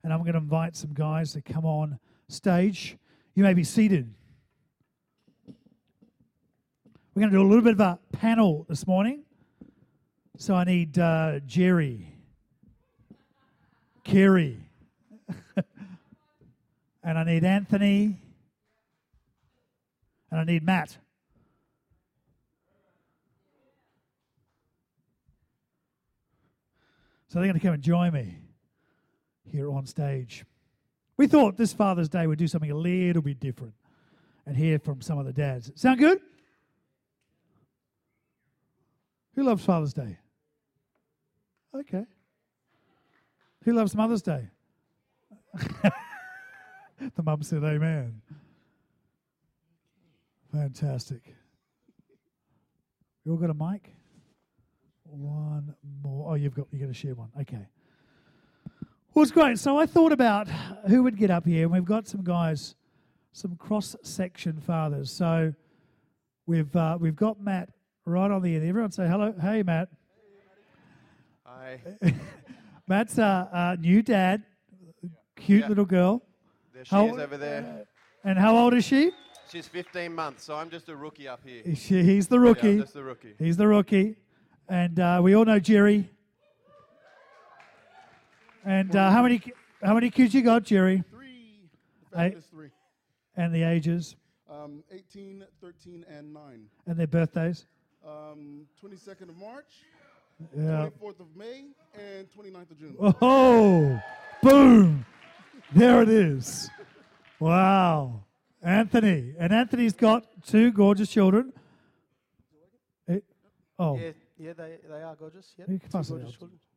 and I'm going to invite some guys to come on stage. You may be seated. We're going to do a little bit of a panel this morning. So I need Jerry, Kerry, and I need Anthony, and I need Matt. So they're going to come and join me here on stage. We thought this Father's Day we'd do something a little bit different and hear from some of the dads. Sound good? Who loves Father's Day? Okay. Who loves Mother's Day? The mum said amen. Fantastic. You all got a mic? One more. Oh, you're going to share one. Okay. Well, it's great. So I thought about who would get up here, and we've got some guys, some cross-section fathers. So we've got Matt right on the end. Everyone say hello. Hey, Matt. Hi. Matt's a new dad, cute little girl. There she is over there. And how old is she? She's 15 months, so I'm just a rookie up here. He's the rookie. Yeah, I'm just the rookie. He's the rookie. And we all know Jerry. And how many kids you got, Jerry? 3. The family is 3. And the ages? 18, 13, and 9. And their birthdays? 22nd of March, Yeah. 24th of May, and 29th of June. Oh, boom. There it is. Wow. Anthony. And Anthony's got 2 gorgeous children. Oh. Yeah, they are gorgeous. Yep. You can pass it gorgeous out. children.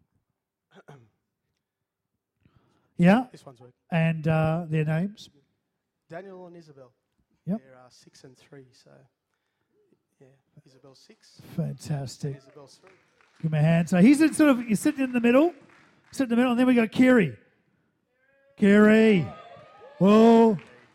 Yeah. This one's working. And their names? Daniel and Isabel. Yep. They're 6 and 3, so yeah, Isabel's 6. Fantastic. Isabel's 3. Give him a hand. So he's you're sitting in the middle. Sit in the middle, and then we got Kerry. Kerry. Whoa.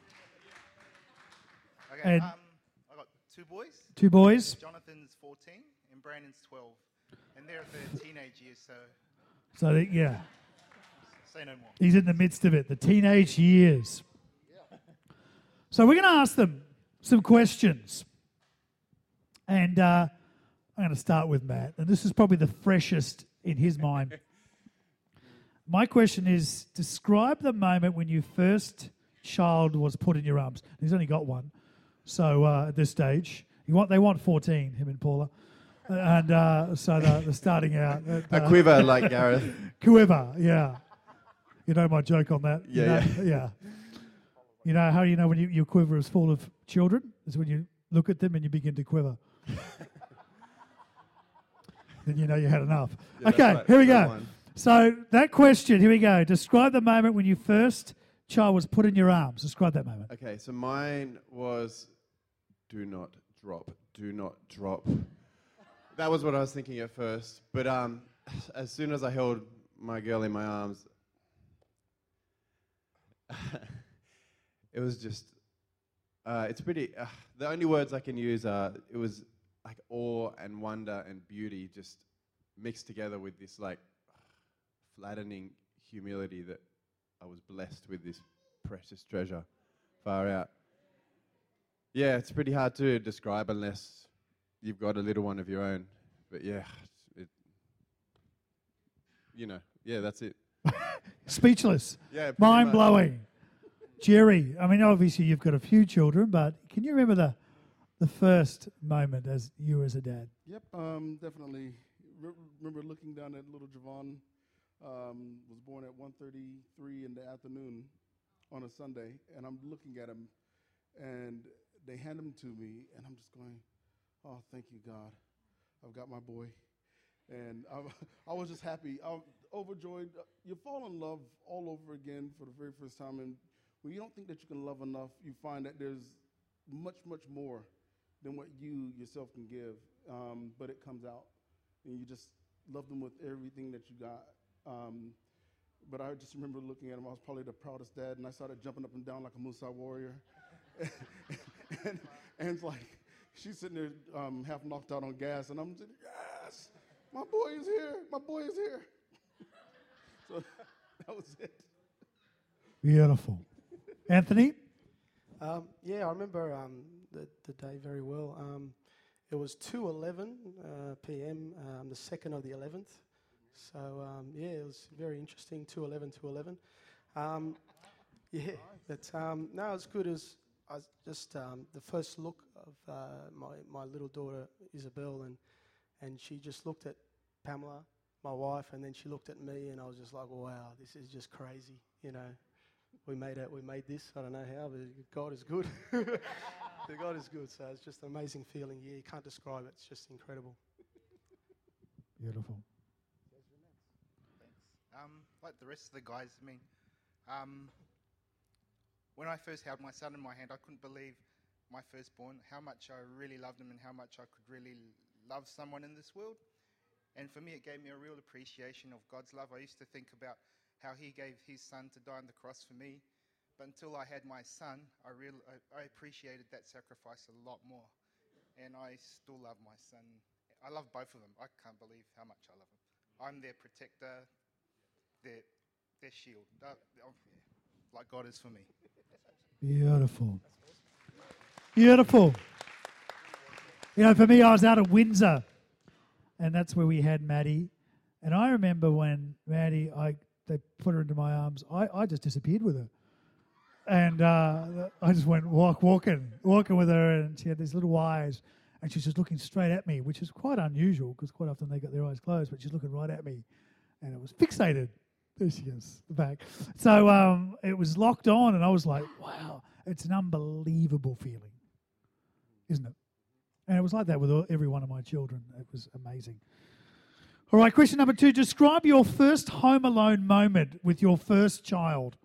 Okay, And I got 2 boys. 2 boys. Jonathan's 14 and Brandon's 12. And they're at their teenage years, so So, yeah, say no more. he's in the midst of it, the teenage years. So we're going to ask them some questions. And I'm going to start with Matt. And this is probably the freshest in his mind. My question is, describe the moment when your first child was put in your arms. He's only got one. So at this stage, they want 14, him and Paula. And so they're starting out. A quiver like Gareth. Quiver, yeah. You know my joke on that? Yeah, yeah. You know how you know when your quiver is full of children? It's when you look at them and you begin to quiver. Then you know you had enough. Yeah, Okay, right. here we That go. one. So that question, here we go. Describe the moment when your first child was put in your arms. Describe that moment. Okay, so mine was do not drop. Do not drop. That was what I was thinking at first. But as soon as I held my girl in my arms, it was just, it's pretty, the only words I can use are, it was like awe and wonder and beauty just mixed together with this like flattening humility that I was blessed with this precious treasure. Far out. Yeah, it's pretty hard to describe unless you've got a little one of your own. But yeah, that's it. Speechless. Yeah, pretty Mind much. blowing. Jerry, I mean, obviously you've got a few children, but can you remember the first moment as you as a dad? Yep, definitely. Remember looking down at little Javon, was born at 1:33 in the afternoon on a Sunday, and I'm looking at him, and they hand him to me, and I'm just going, oh, thank you, God. I've got my boy. And I was just happy. I'm overjoyed. You fall in love all over again for the very first time, and when you don't think that you can love enough, you find that there's much, much more than what you yourself can give, but it comes out, and you just love them with everything that you got. But I just remember looking at him. I was probably the proudest dad, and I started jumping up and down like a Musa warrior. and it's like, she's sitting there half knocked out on gas, and I'm saying, yes, my boy is here. My boy is here. So that was it. Beautiful. Anthony? Yeah, I remember the day very well. It was 2:11 p.m., the 2nd of the 11th. So, yeah, it was very interesting, 2:11. Yeah, but no, it's good. I was just the first look of my little daughter, Isabel, and she just looked at Pamela, my wife, and then she looked at me, and I was just like, wow, this is just crazy, you know. We made this. I don't know how, but God is good. God is good. So it's just an amazing feeling. Yeah, you can't describe it. It's just incredible. Beautiful. Like the rest of the guys, I mean, when I first held my son in my hand, I couldn't believe my firstborn, how much I really loved him and how much I could really love someone in this world. And for me, it gave me a real appreciation of God's love. I used to think about how he gave his son to die on the cross for me. But until I had my son, I appreciated that sacrifice a lot more. And I still love my son. I love both of them. I can't believe how much I love them. I'm their protector, their shield, like God is for me. Beautiful. Beautiful. You know, for me, I was out at Windsor, and that's where we had Maddie. And I remember when Maddie, they put her into my arms, I just disappeared with her. And I just went walking with her, and she had these little eyes, and she's just looking straight at me, which is quite unusual because quite often they got their eyes closed, but she's looking right at me, and it was fixated. There she is, the back. So it was locked on, and I was like, wow, it's an unbelievable feeling, isn't it? And it was like that with every one of my children. It was amazing. All right, question number 2. Describe your first Home Alone moment with your first child.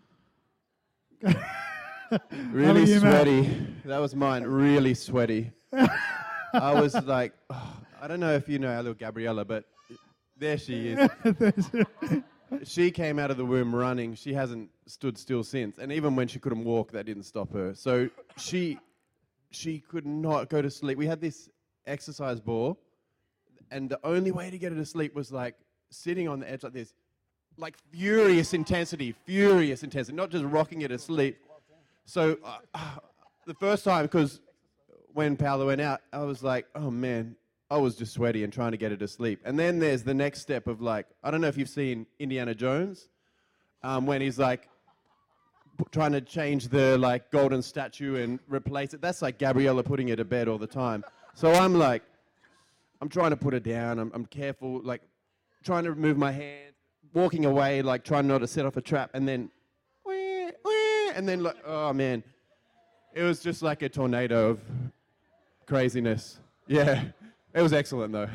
Really you, sweaty. That was mine. Really sweaty. I was like, I don't know if you know our little Gabriella, but there she is. She came out of the womb running. She hasn't stood still since. And even when she couldn't walk, that didn't stop her. So she could not go to sleep. We had this exercise ball, and the only way to get her to sleep was like sitting on the edge like this, like furious intensity, not just rocking her to sleep. So the first time, because when Paola went out, I was like, oh man, I was just sweaty and trying to get her to sleep. And then there's the next step of like, I don't know if you've seen Indiana Jones, when he's like trying to change the like golden statue and replace it. That's like Gabriella putting her to bed all the time. So I'm like, I'm trying to put her down. I'm careful, like trying to remove my hand, walking away, like trying not to set off a trap, and then, like, oh man, it was just like a tornado of craziness. Yeah, it was excellent though.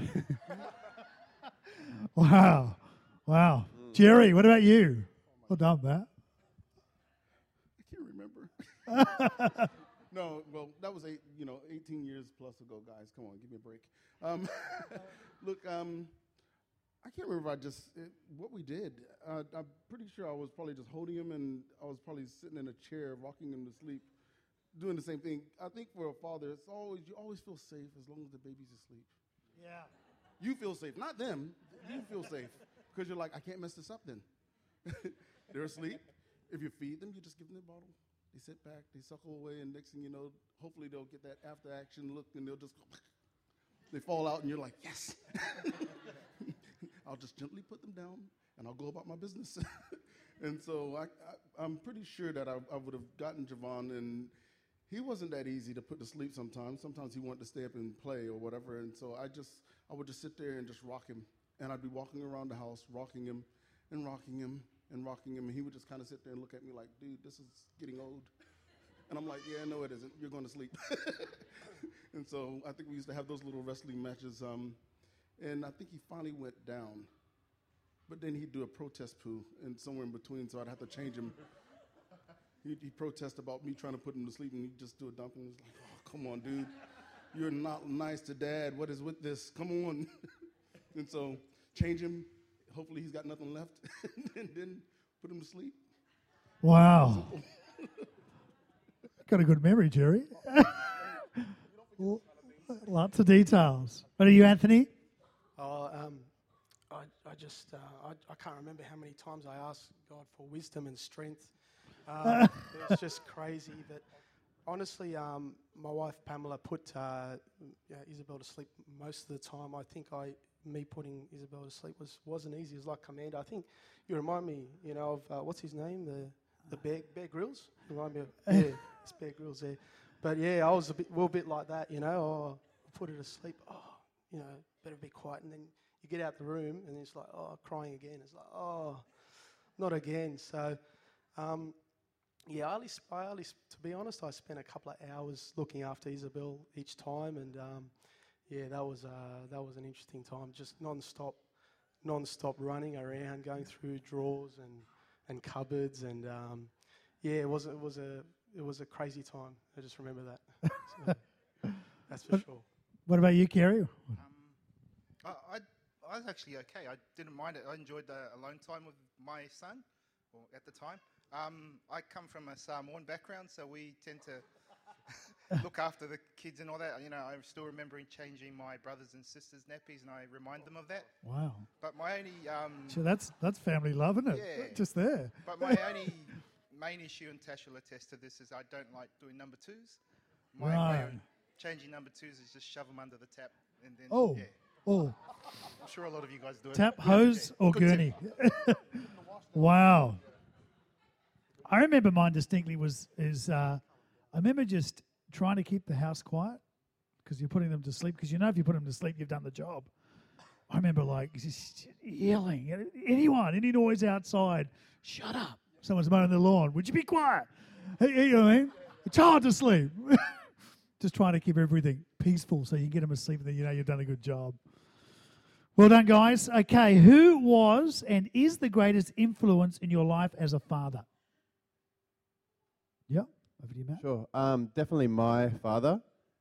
Wow. Jerry, what about you? Well done, Matt. I can't remember. No, well, that was 18 years plus ago, guys. Come on, give me a break. Look, I can't remember what we did. I'm pretty sure I was probably just holding him, and I was probably sitting in a chair, rocking him to sleep, doing the same thing. I think for a father, you always feel safe as long as the baby's asleep. Yeah. You feel safe, not them. You feel safe because you're like, I can't mess this up then. They're asleep. If you feed them, you just give them the bottle. They sit back, they suckle away, and next thing you know, hopefully they'll get that after-action look, and they'll just go, they fall out, and you're like, yes. I'll just gently put them down, and I'll go about my business. And so I'm pretty sure that I would have gotten Javon, and he wasn't that easy to put to sleep sometimes. Sometimes he wanted to stay up and play or whatever, and so I would just sit there and just rock him, and I'd be walking around the house, rocking him, and rocking him, and rocking him, and he would just kind of sit there and look at me like, dude, this is getting old. And I'm like, yeah, no, it isn't. You're going to sleep. And so I think we used to have those little wrestling matches, and I think he finally went down. But then he'd do a protest poo, and somewhere in between, so I'd have to change him. He'd protest about me trying to put him to sleep, and he'd just do a dump, and he's like, oh, come on, dude. You're not nice to Dad. What is with this? Come on. And so change him. Hopefully he's got nothing left, and then put him to sleep. Wow. Got a good memory, Jerry. Lots of details. What are you, Anthony? I can't remember how many times I asked God for wisdom and strength It was just crazy. But honestly, my wife Pamela put Isabel to sleep most of the time. I think me putting Isabel to sleep wasn't easy. It was like command. I think you remind me, of what's his name, the Bear Grylls. You remind me of it's Bear Grylls there. But yeah, I was a little bit like that. Oh, I put her to sleep. Oh, better be quiet. And then you get out the room, and it's like, oh, crying again. It's like, oh, not again. So. Yeah, to be honest, I spent a couple of hours looking after Isabel each time, and that was an interesting time. Just non-stop running around, going through drawers and cupboards, and it was a crazy time. I just remember that. So, that's for sure. What about you, Kerry? I was actually okay. I didn't mind it. I enjoyed the alone time with my son, or at the time. I come from a Samoan background, so we tend to look after the kids and all that. I'm still remembering changing my brothers and sisters' nappies, and I remind them of that. Wow. But my only... so that's family love, isn't it? Yeah. Just there. But my only main issue, and Tash will attest to this, is I don't like doing number twos. My way of changing number twos is just shove them under the tap, and then... Oh. Yeah. Oh. I'm sure a lot of you guys do it. Tap, hose, or gurney? Wow. I remember mine distinctly I remember just trying to keep the house quiet because you're putting them to sleep. Because if you put them to sleep, you've done the job. I remember just yelling at anyone, any noise outside. Shut up! Someone's mowing the lawn. Would you be quiet? Hey, you know what I mean? A child to sleep. Just trying to keep everything peaceful so you get them asleep, and then you've done a good job. Well done, guys. Okay, who was and is the greatest influence in your life as a father? Yeah, over to you, Matt. Sure. Definitely my father.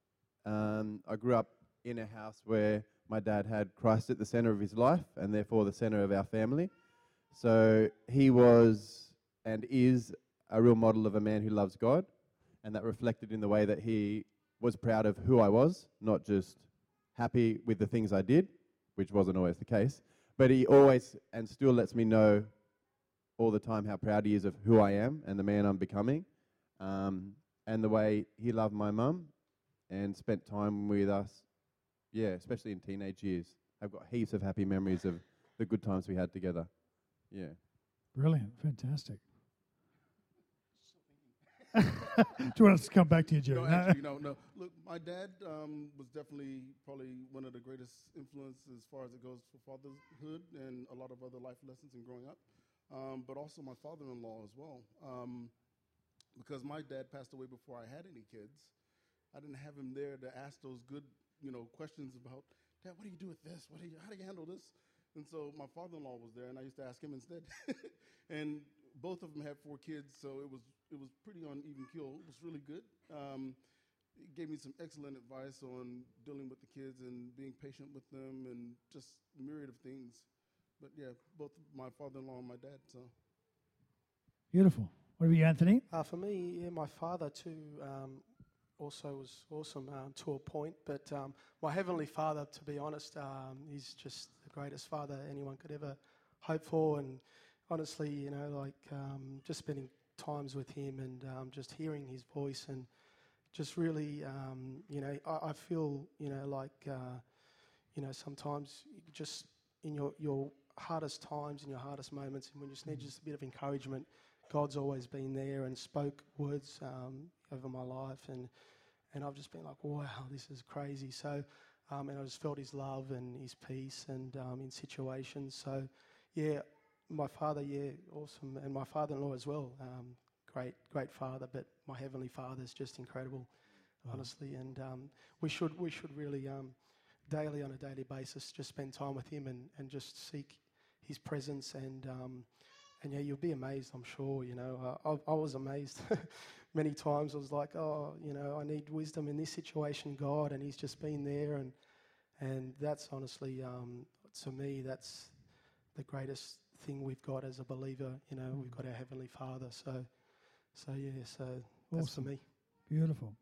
I grew up in a house where my dad had Christ at the center of his life and therefore the center of our family. So he was and is a real model of a man who loves God, and that reflected in the way that he was proud of who I was, not just happy with the things I did, which wasn't always the case, but he always and still lets me know all the time how proud he is of who I am and the man I'm becoming. And the way he loved my mum and spent time with us, especially in teenage years. I've got heaps of happy memories of the good times we had together. Yeah. Brilliant. Fantastic. Do you want us to come back to you, Jerry? No, actually, no. Look, my dad was definitely probably one of the greatest influences as far as it goes for fatherhood and a lot of other life lessons in growing up, but also my father-in-law as well. Because my dad passed away before I had any kids, I didn't have him there to ask those good, questions about, Dad, what do you do with this? How do you handle this? And so my father-in-law was there, and I used to ask him instead. And both of them had 4 kids, so it was pretty on even keel. It was really good. He gave me some excellent advice on dealing with the kids and being patient with them and just a myriad of things. But yeah, both my father-in-law and my dad. So beautiful. What about you, Anthony? For me, my father too also was awesome to a point. But my Heavenly Father, to be honest, he's just the greatest father anyone could ever hope for. And honestly, just spending times with him and just hearing his voice and just really, I feel, sometimes just in your hardest times, in your hardest moments, and when you just need just a bit of encouragement, God's always been there and spoke words over my life, and I've just been like, wow, this is crazy. So, and I just felt his love and his peace, and in situations. So, yeah, my father, awesome, and my father-in-law as well. Great father, but my Heavenly Father is just incredible, honestly. And we should really daily, on a daily basis, just spend time with him and just seek his presence and you'll be amazed, I'm sure. I was amazed many times. I was like, I need wisdom in this situation, God, and he's just been there, and that's honestly, to me, that's the greatest thing we've got as a believer. We've got our Heavenly Father. So that's for me. Beautiful.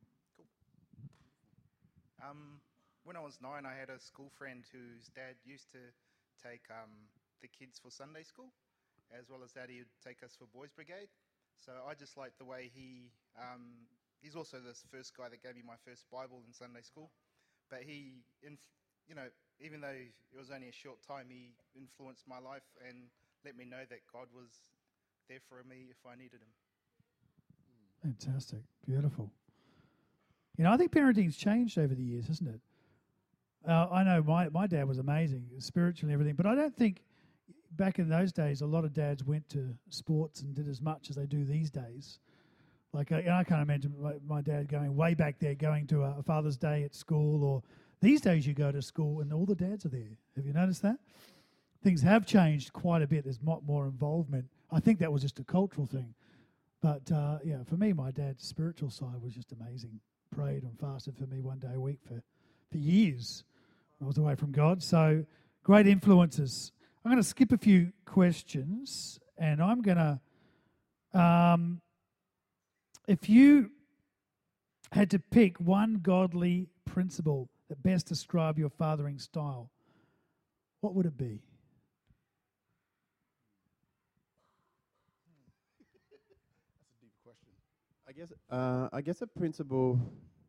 Cool. When I was 9, I had a school friend whose dad used to take the kids for Sunday school. As well as that, he would take us for Boys Brigade. So I just like the way he's also the first guy that gave me my first Bible in Sunday school. But he, even though it was only a short time, he influenced my life and let me know that God was there for me if I needed him. Fantastic. Beautiful. I think parenting's changed over the years, hasn't it? I know my dad was amazing, spiritually and everything, but I don't think back in those days a lot of dads went to sports and did as much as they do these days. Like, I can't imagine my dad going way back there, going to a Father's Day at school, or these days you go to school and all the dads are there. Have you noticed that? Things have changed quite a bit. There's more involvement. I think that was just a cultural thing. But, for me, my dad's spiritual side was just amazing. Prayed and fasted for me one day a week for years. I was away from God. So, great influences. I'm going to skip a few questions, and I'm going to... if you had to pick one godly principle that best describe your fathering style, what would it be? That's a deep question. I guess a principle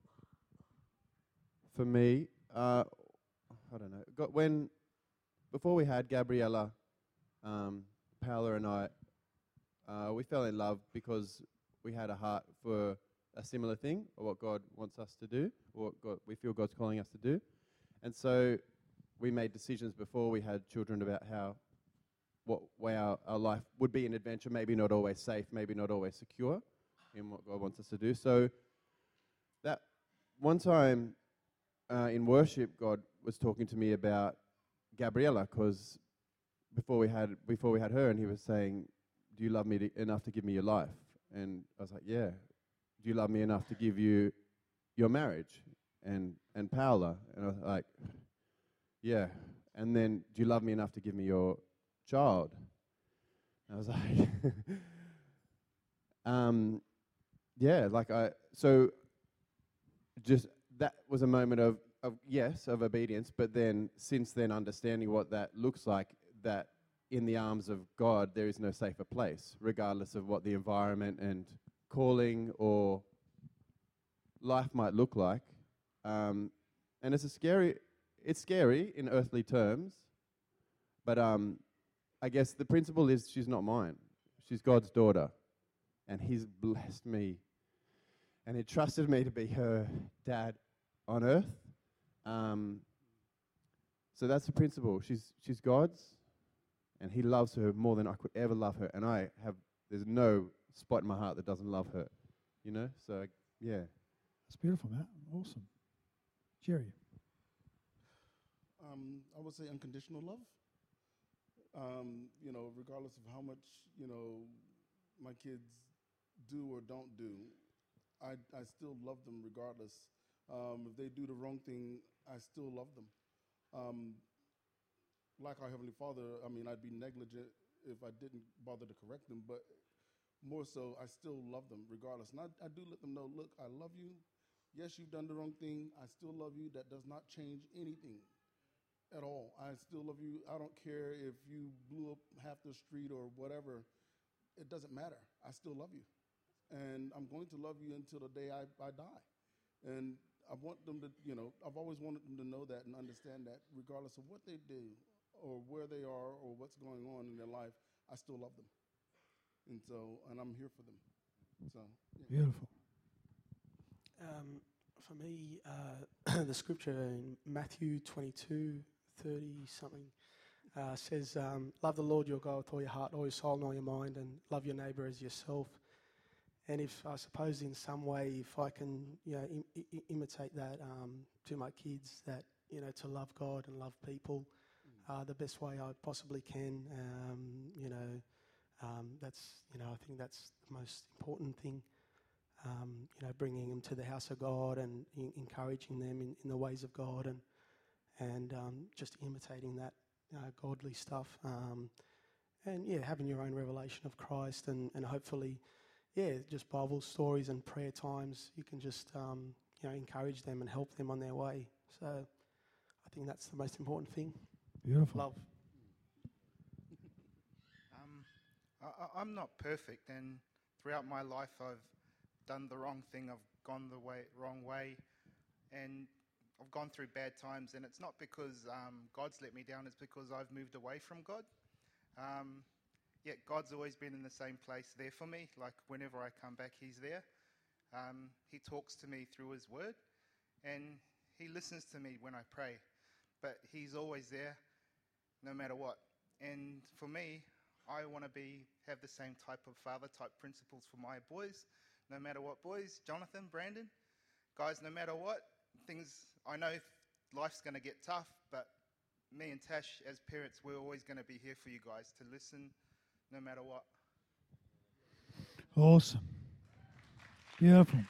for me, I don't know. Before we had Gabriella, Paola and I, we fell in love because we had a heart for a similar thing, or what God wants us to do, or what we feel God's calling us to do. And so we made decisions before we had children about what way our life would be an adventure, maybe not always safe, maybe not always secure in what God wants us to do. So that one time in worship, God was talking to me about Gabriella, because before we had her, and he was saying, do you love me enough to give me your life? And I was like, yeah. Do you love me enough to give you your marriage and Paola? And I was like, yeah. And then, do you love me enough to give me your child? And I was like, yeah. So just that was a moment of obedience. But then, since then, understanding what that looks like, that in the arms of God, there is no safer place, regardless of what the environment and calling or life might look like. And it's scary in earthly terms, but I guess the principle is she's not mine. She's God's daughter, and he's blessed me, and he trusted me to be her dad on earth. So that's the principle. She's God's, and he loves her more than I could ever love her, and there's no spot in my heart that doesn't love her, So, yeah. That's beautiful, Matt. Awesome. Jerry? I would say unconditional love. Regardless of how much, my kids do or don't do, I still love them regardless. If they do the wrong thing, I still love them. Like our Heavenly Father, I'd be negligent if I didn't bother to correct them, but more so, I still love them regardless. And I do let them know, look, I love you. Yes, you've done the wrong thing. I still love you. That does not change anything at all. I still love you. I don't care if you blew up half the street or whatever. It doesn't matter. I still love you. And I'm going to love you until the day I die. And I want them to, I've always wanted them to know that and understand that regardless of what they do or where they are or what's going on in their life, I still love them. And I'm here for them. So yeah. Beautiful. For me, the scripture in Matthew 22:30-something says, love the Lord your God with all your heart, all your soul, and all your mind, and love your neighbour as yourself. And if I suppose in some way, if I can, imitate that to my kids, that, to love God and love people the best way I possibly can, that's, I think that's the most important thing. Bringing them to the house of God and encouraging them in the ways of God and just imitating that godly stuff. Having your own revelation of Christ and hopefully, just Bible stories and prayer times. You can just, encourage them and help them on their way. So I think that's the most important thing. Beautiful. Love. I'm not perfect, and throughout my life, I've done the wrong thing. I've gone the wrong way, and I've gone through bad times. And it's not because God's let me down. It's because I've moved away from God. Yet God's always been in the same place there for me. Like whenever I come back, He's there. He talks to me through His Word, and He listens to me when I pray. But He's always there, no matter what. And for me, I want to have the same type of father-type principles for my boys, no matter what. Boys, Jonathan, Brandon, guys, no matter what, I know life's going to get tough, but me and Tash, as parents, we're always going to be here for you guys to listen, no matter what. Awesome. Beautiful.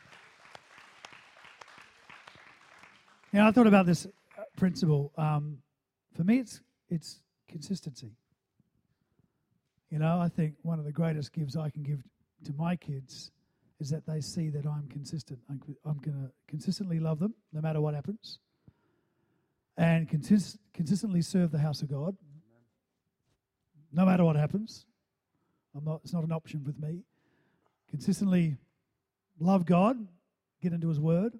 Now, I thought about this principle. For me, it's consistency. You know, I think one of the greatest gifts I can give to my kids is that they see that I'm consistent. I'm going to consistently love them, no matter what happens, and consistently serve the house of God, no matter what happens. It's not an option with me. Consistently love God, get into His Word.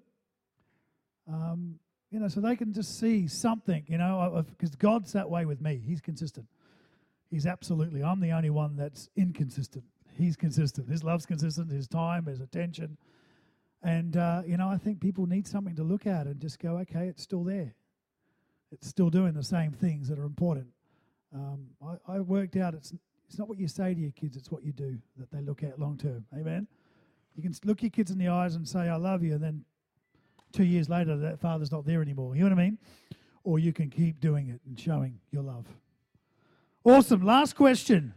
You know, so they can just see something, you know, because God's that way with me. He's consistent. He's absolutely, I'm the only one that's inconsistent. He's consistent. His love's consistent, His time, His attention. And, you know, I think people need something to look at and just go, okay, it's still there. It's still doing the same things that are important. I worked out it's not what you say to your kids, it's what you do that they look at long term. Amen? You can look your kids in the eyes and say, I love you, and then 2 years later, that father's not there anymore. You know what I mean? Or you can keep doing it and showing your love. Awesome. Last question.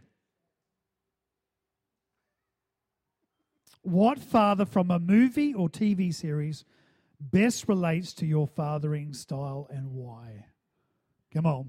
What father from a movie or TV series best relates to your fathering style and why? Come on.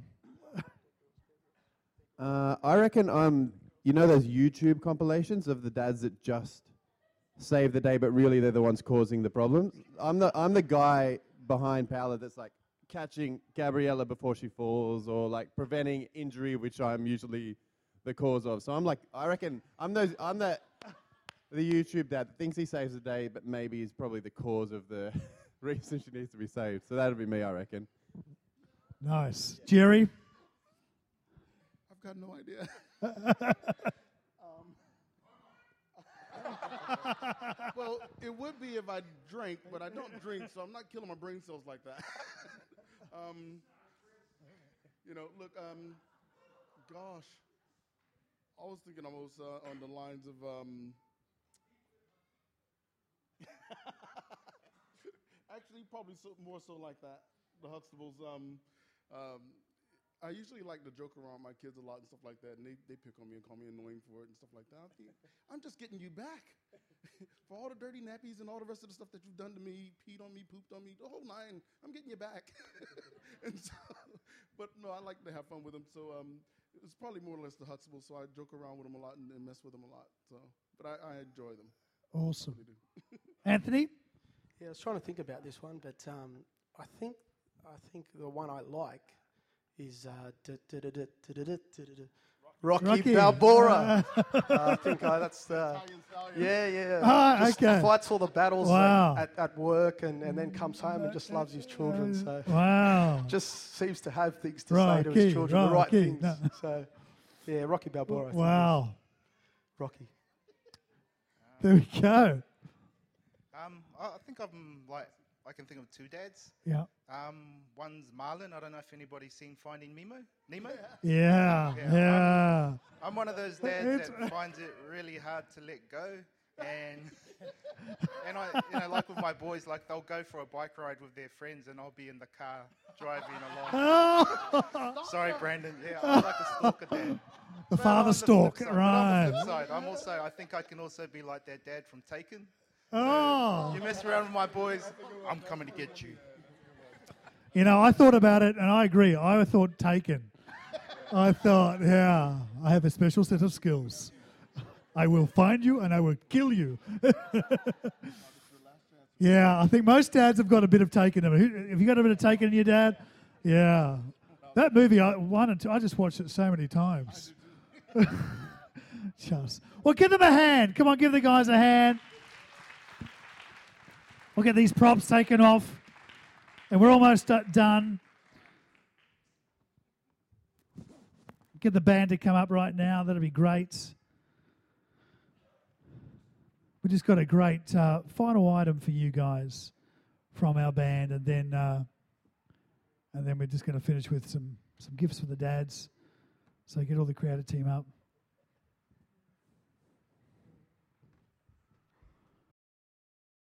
I reckon you know those YouTube compilations of the dads that just save the day, but really they're the ones causing the problems. I'm the guy behind Paola that's like catching Gabriella before she falls, or like preventing injury, which I'm usually the cause of. So I reckon I'm the YouTube dad that thinks he saves the day, but maybe is probably the cause of the reason she needs to be saved. So that'd be me, I reckon. Nice. Jerry? I've got no idea. Well, it would be if I drank, but I don't drink, so I'm not killing my brain cells like that. You know, look, gosh, I was thinking almost on the lines of, actually probably more so like that, the Huxtables. I usually like to joke around my kids a lot and stuff like that, and they pick on me and call me annoying for it and stuff like that. I'm just getting you back for all the dirty nappies and all the rest of the stuff that you've done to me, peed on me, pooped on me, the whole nine. I'm getting you back. And so, but no, I like to have fun with them. So it's probably more or less the Huxtables. So I joke around with them a lot and mess with them a lot. So, but I enjoy them. Awesome. I really do. Anthony? Yeah, I was trying to think about this one, but I think the one I like is Rocky Balboa. I think that's okay. Fights all the battles Wow. at work and then comes home and just loves his children. So Wow. just seems to have things to say to his children, the right Rocky. things. No. So yeah, Rocky Balboa. I think Wow. is Rocky. There we go. I think I can think of two dads. Yeah. One's Marlon. I don't know if anybody's seen Finding Nemo. Yeah. I'm one of those dads that finds it really hard to let go, and I, you know, like with my boys, like they'll go for a bike ride with their friends, and I'll be in the car driving along. Sorry, Brandon. Yeah, I'm like a stalker dad. The But father on the stalk, flip side- right. On the flip side, I think I can also be like that dad from Taken. Oh. You mess around with my boys, I'm coming to get you. You know, I thought about it, and I agree. I thought Taken. I thought, yeah, I have a special set of skills. I will find you, and I will kill you. Yeah, I think most dads have got a bit of Taken in them. Have you got a bit of Taken in your dad? Yeah. That movie, 1 and 2, I just watched it so many times. Just. Well, give them a hand. Come on, give the guys a hand. We'll get these props taken off. And we're almost done. Get the band to come up right now. That'll be great. We just got a great final item for you guys from our band, and then we're just going to finish with some gifts for the dads. So get all the creative team up.